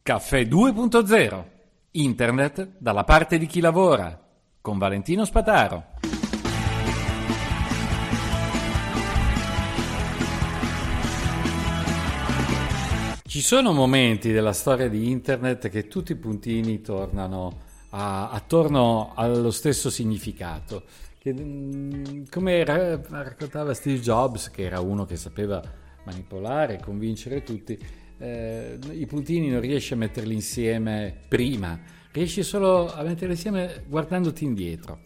Caffè 2.0. Internet dalla parte di chi lavora. Con Valentino Spataro. Ci sono momenti della storia di Internet che tutti i puntini tornano attorno allo stesso significato. Come raccontava Steve Jobs, che era uno che sapeva manipolare e convincere tutti, i puntini non riesci a metterli insieme prima, riesci solo a metterli insieme guardandoti indietro.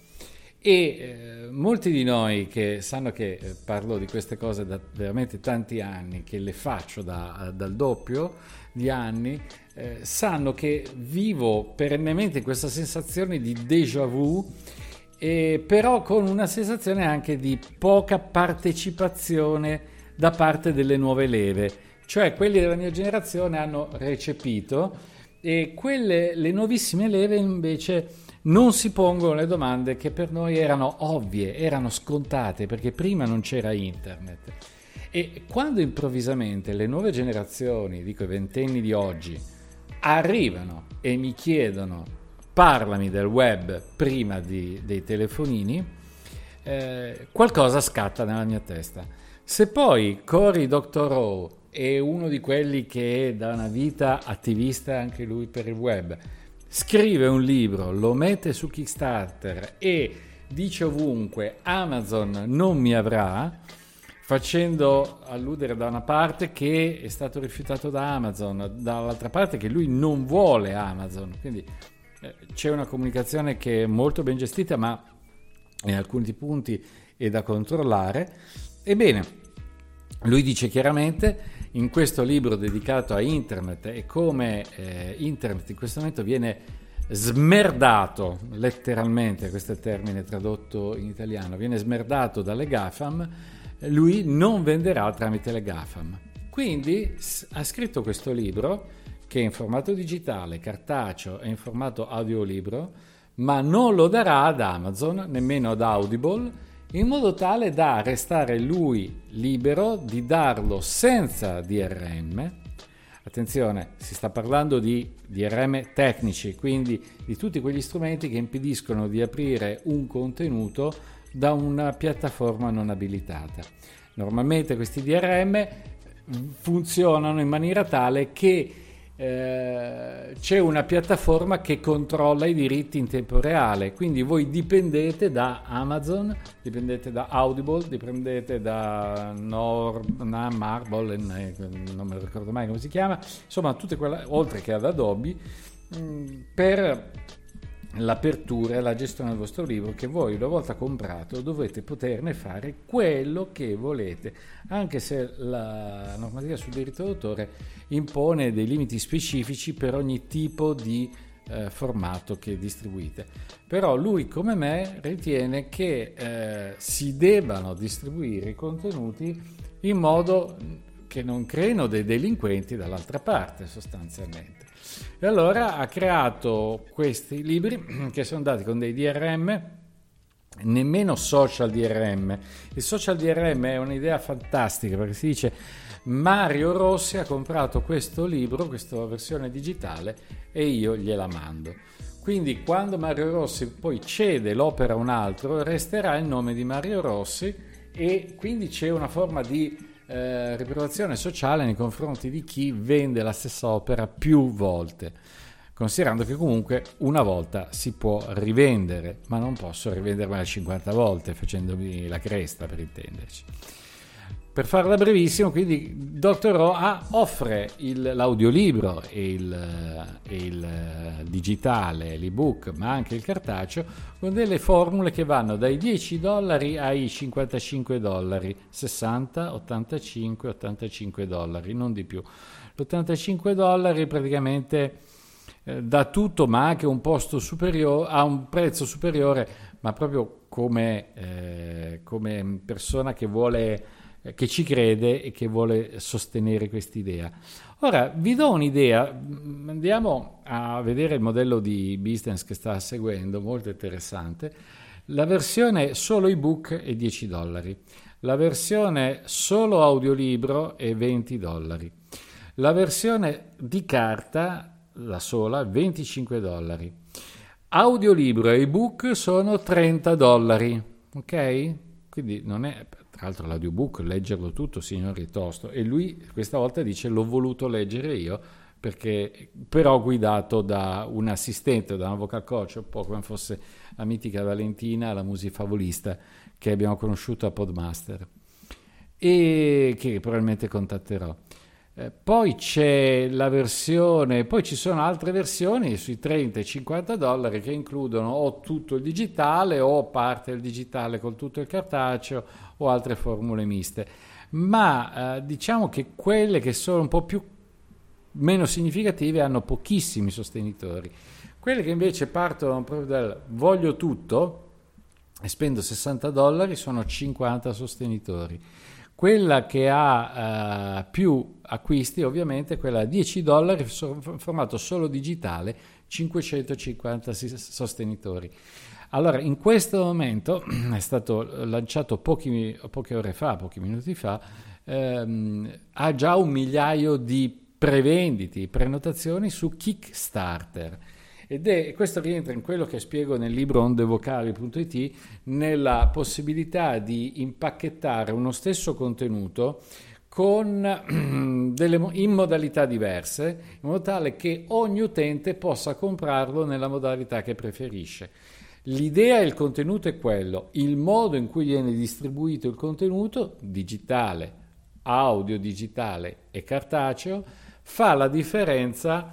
E molti di noi che sanno che parlo di queste cose da veramente tanti anni, che le faccio dal doppio di anni, sanno che vivo perennemente in questa sensazione di déjà vu, però con una sensazione anche di poca partecipazione da parte delle nuove leve. Cioè quelli della mia generazione hanno recepito e le nuovissime leve invece non si pongono le domande che per noi erano ovvie, erano scontate, perché prima non c'era internet. E quando improvvisamente le nuove generazioni, dico i ventenni di oggi, arrivano e mi chiedono parlami del web prima dei telefonini, qualcosa scatta nella mia testa. Se poi Cory Doctorow è uno di quelli che da una vita attivista anche lui per il web, scrive un libro, lo mette su Kickstarter e dice ovunque Amazon non mi avrà, facendo alludere da una parte che è stato rifiutato da Amazon, dall'altra parte che lui non vuole Amazon, quindi c'è una comunicazione che è molto ben gestita, ma in alcuni punti è da controllare. Ebbene, lui dice chiaramente in questo libro dedicato a internet e come internet in questo momento viene smerdato, letteralmente, questo è il termine tradotto in italiano, viene smerdato dalle GAFAM, lui non venderà tramite le GAFAM. Quindi ha scritto questo libro che è in formato digitale, cartaceo e in formato audiolibro, ma non lo darà ad Amazon, nemmeno ad Audible, in modo tale da restare lui libero di darlo senza DRM. Attenzione, si sta parlando di DRM tecnici, quindi di tutti quegli strumenti che impediscono di aprire un contenuto da una piattaforma non abilitata. Normalmente questi DRM funzionano in maniera tale che c'è una piattaforma che controlla i diritti in tempo reale, quindi voi dipendete da Amazon, dipendete da Audible, dipendete da Marble, non me lo ricordo mai come si chiama, insomma tutte quelle, oltre che ad Adobe, per l'apertura e la gestione del vostro libro, che voi una volta comprato dovete poterne fare quello che volete, anche se la normativa sul diritto d'autore impone dei limiti specifici per ogni tipo di formato che distribuite. Però lui come me ritiene che si debbano distribuire i contenuti in modo che non creino dei delinquenti dall'altra parte, sostanzialmente. E allora ha creato questi libri che sono dati con dei DRM, nemmeno social DRM. Il social DRM è un'idea fantastica, perché si dice Mario Rossi ha comprato questo libro, questa versione digitale, e io gliela mando. Quindi quando Mario Rossi poi cede l'opera a un altro, resterà il nome di Mario Rossi, e quindi c'è una forma di riprovazione sociale nei confronti di chi vende la stessa opera più volte, considerando che comunque una volta si può rivendere, ma non posso rivendermela 50 volte facendomi la cresta, per intenderci. Per farla brevissimo, quindi Dr. Ro offre l'audiolibro e il digitale, l'ebook, ma anche il cartaceo, con delle formule che vanno dai $10 ai $55, 60, 85, $85, non di più. $85 praticamente dà tutto, ma anche un posto superiore, a un prezzo superiore, ma proprio come persona che vuole, che ci crede e che vuole sostenere quest'idea. Ora vi do un'idea, andiamo a vedere il modello di business che sta seguendo, molto interessante. La versione solo ebook è $10, la versione solo audiolibro è $20, la versione di carta la sola, $25. Audiolibro e ebook sono $30, ok? Quindi non è, tra l'altro l'audiobook, leggerlo tutto, signori, è tosto. E lui questa volta dice l'ho voluto leggere io, perché però guidato da un assistente, da una vocal coach, un po' come fosse la mitica Valentina, la musifavolista che abbiamo conosciuto a Podmaster e che probabilmente contatterò. Poi c'è la versione, poi ci sono altre versioni sui 30 e $50 che includono o tutto il digitale o parte del digitale con tutto il cartaceo o altre formule miste. Ma diciamo che quelle che sono un po' più meno significative hanno pochissimi sostenitori. Quelle che invece partono proprio dal voglio tutto e spendo $60 sono 50 sostenitori. Quella che ha più acquisti ovviamente è quella a $10, formato solo digitale, 550 sostenitori. Allora, in questo momento è stato lanciato poche ore fa, pochi minuti fa, ha già 1 migliaio di prevendite, prenotazioni su Kickstarter. Questo rientra in quello che spiego nel libro ondevocali.it, nella possibilità di impacchettare uno stesso contenuto in modalità diverse, in modo tale che ogni utente possa comprarlo nella modalità che preferisce. L'idea e il contenuto è quello, il modo in cui viene distribuito il contenuto, digitale, audio digitale e cartaceo, fa la differenza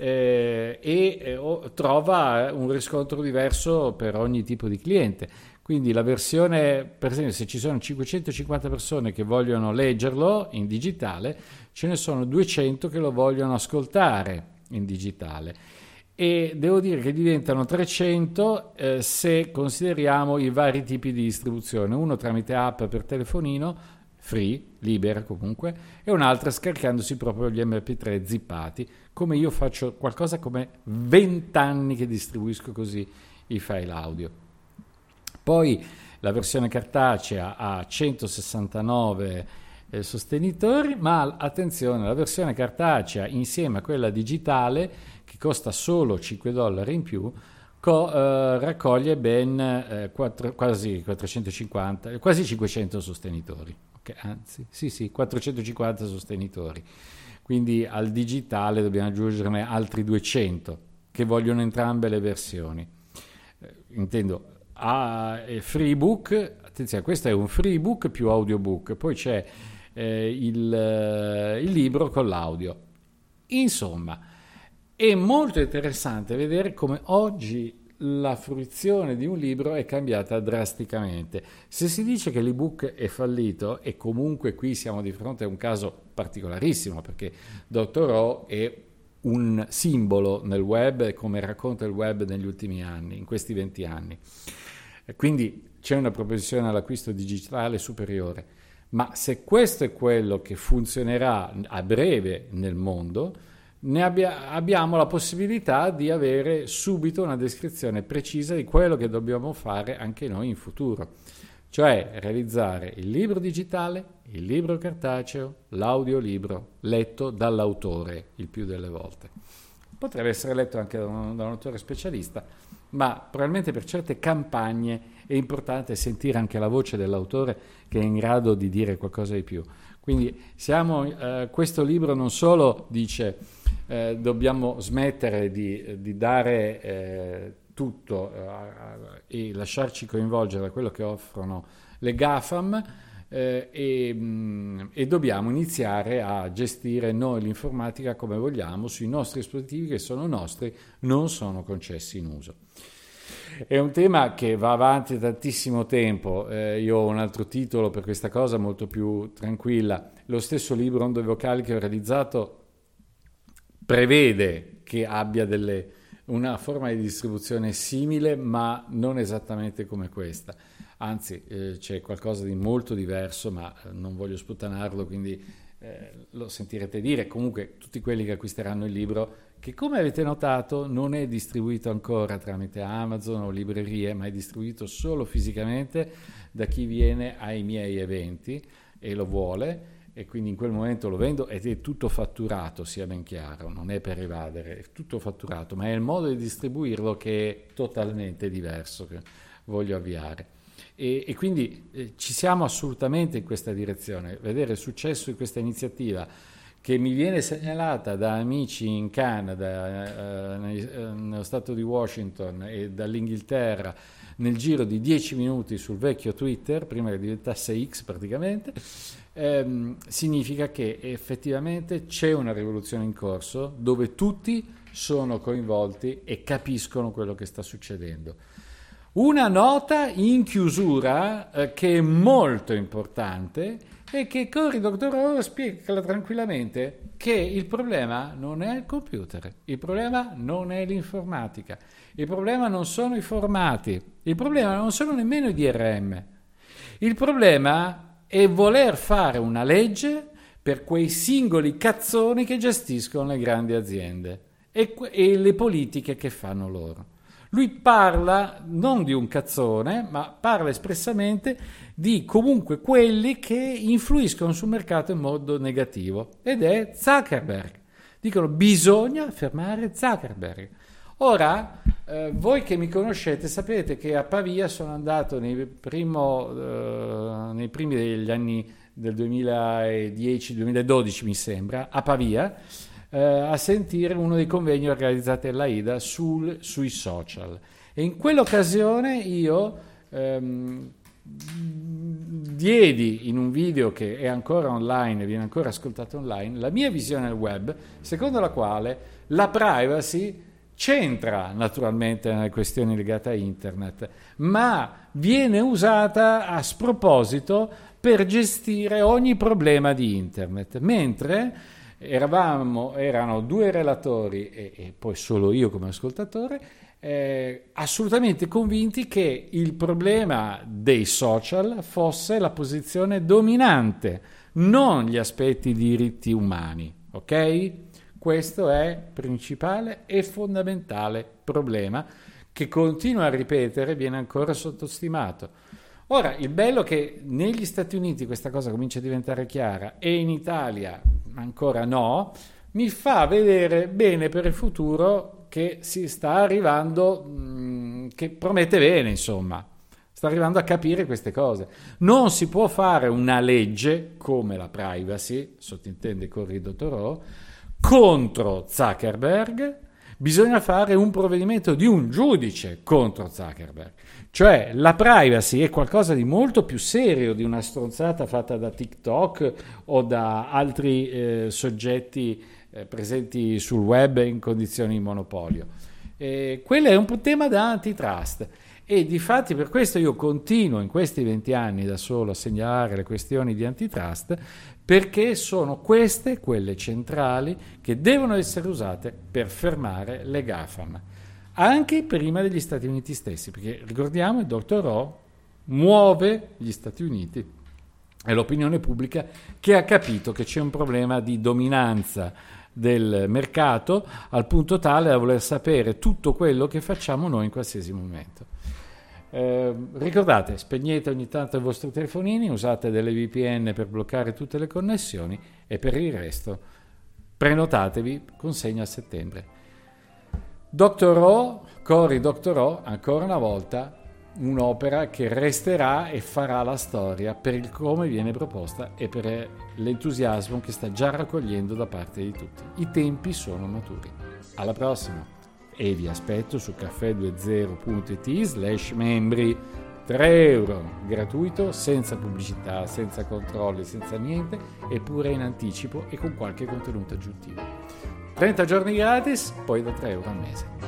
trova un riscontro diverso per ogni tipo di cliente. Quindi la versione, per esempio, se ci sono 550 persone che vogliono leggerlo in digitale, ce ne sono 200 che lo vogliono ascoltare in digitale. E devo dire che diventano 300 se consideriamo i vari tipi di distribuzione, uno tramite app per telefonino, free, libera comunque, e un'altra scaricandosi proprio gli MP3 zippati, come io faccio qualcosa come 20 anni che distribuisco così i file audio. Poi la versione cartacea ha 169 sostenitori, ma attenzione, la versione cartacea insieme a quella digitale, che costa solo $5 in più, raccoglie ben quasi 450, quasi 500 sostenitori. Anzi, sì, 450 sostenitori. Quindi al digitale dobbiamo aggiungerne altri 200 che vogliono entrambe le versioni. Intendo freebook, attenzione, questo è un freebook più audiobook, poi c'è il libro con l'audio. Insomma, è molto interessante vedere come oggi la fruizione di un libro è cambiata drasticamente. Se si dice che l'ebook è fallito, e comunque qui siamo di fronte a un caso particolarissimo, perché Dr. O è un simbolo nel web, come racconta il web negli ultimi anni, in questi 20 anni. Quindi c'è una propensione all'acquisto digitale superiore. Ma se questo è quello che funzionerà a breve nel mondo, abbiamo la possibilità di avere subito una descrizione precisa di quello che dobbiamo fare anche noi in futuro, cioè realizzare il libro digitale, il libro cartaceo, l'audiolibro letto dall'autore il più delle volte. Potrebbe essere letto anche da un autore specialista, ma probabilmente per certe campagne è importante sentire anche la voce dell'autore che è in grado di dire qualcosa di più. Quindi questo libro non solo dice dobbiamo smettere di dare tutto e lasciarci coinvolgere da quello che offrono le GAFAM e dobbiamo iniziare a gestire noi l'informatica come vogliamo sui nostri dispositivi che sono nostri, non sono concessi in uso. È un tema che va avanti da tantissimo tempo. Io ho un altro titolo per questa cosa molto più tranquilla. Lo stesso libro Onde Vocali che ho realizzato prevede che abbia una forma di distribuzione simile, ma non esattamente come questa. Anzi, c'è qualcosa di molto diverso, ma non voglio sputtanarlo, quindi lo sentirete dire. Comunque, tutti quelli che acquisteranno il libro, che come avete notato non è distribuito ancora tramite Amazon o librerie, ma è distribuito solo fisicamente da chi viene ai miei eventi e lo vuole. e quindi in quel momento lo vendo ed è tutto fatturato, sia ben chiaro, non è per evadere, è tutto fatturato, ma è il modo di distribuirlo che è totalmente diverso che voglio avviare. E quindi ci siamo assolutamente in questa direzione. Vedere il successo di questa iniziativa che mi viene segnalata da amici in Canada, nello stato di Washington e dall'Inghilterra nel giro di 10 minuti sul vecchio Twitter, prima che diventasse X praticamente, significa che effettivamente c'è una rivoluzione in corso dove tutti sono coinvolti e capiscono quello che sta succedendo. Una nota in chiusura che è molto importante è che Cory Doctorow spiega tranquillamente che il problema non è il computer, il problema non è l'informatica, il problema non sono i formati, il problema non sono nemmeno i DRM, il problema è voler fare una legge per quei singoli cazzoni che gestiscono le grandi aziende e le politiche che fanno loro. Lui parla non di un cazzone, ma parla espressamente di comunque quelli che influiscono sul mercato in modo negativo, ed è Zuckerberg. Dicono bisogna fermare Zuckerberg. Ora, voi che mi conoscete sapete che a Pavia sono andato nei primi degli anni del 2010-2012 mi sembra, a Pavia, a sentire uno dei convegni organizzati dall'AIDA sui social, e in quell'occasione io diedi in un video che è ancora online e viene ancora ascoltato online la mia visione del web, secondo la quale la privacy c'entra naturalmente nelle questioni legate a internet, ma viene usata a sproposito per gestire ogni problema di internet, mentre erano due relatori e poi solo io come ascoltatore, assolutamente convinti che il problema dei social fosse la posizione dominante, non gli aspetti di diritti umani, ok? Questo è il principale e fondamentale problema che continuo a ripetere, viene ancora sottostimato. Ora, il bello è che negli Stati Uniti questa cosa comincia a diventare chiara e in Italia ancora no, mi fa vedere bene per il futuro che si sta arrivando, che promette bene, insomma, sta arrivando a capire queste cose. Non si può fare una legge come la privacy, sottintende Cory Doctorow, contro Zuckerberg, bisogna fare un provvedimento di un giudice contro Zuckerberg. Cioè la privacy è qualcosa di molto più serio di una stronzata fatta da TikTok o da altri soggetti presenti sul web in condizioni di monopolio. Quello è un tema da antitrust. E difatti per questo io continuo in questi 20 anni da solo a segnalare le questioni di antitrust, perché sono queste quelle centrali che devono essere usate per fermare le GAFAM, anche prima degli Stati Uniti stessi, perché ricordiamo il Doctorow muove gli Stati Uniti e l'opinione pubblica che ha capito che c'è un problema di dominanza del mercato al punto tale da voler sapere tutto quello che facciamo noi in qualsiasi momento. Ricordate, spegnete ogni tanto i vostri telefonini, usate delle VPN per bloccare tutte le connessioni e per il resto prenotatevi consegna a settembre. Cory Doctorow, ancora una volta un'opera che resterà e farà la storia per il come viene proposta e per l'entusiasmo che sta già raccogliendo da parte di tutti. I tempi sono maturi. Alla prossima! E vi aspetto su caffè20.it/membri, 3 euro gratuito, senza pubblicità, senza controlli, senza niente, eppure in anticipo e con qualche contenuto aggiuntivo. 30 giorni gratis, poi da 3 euro al mese.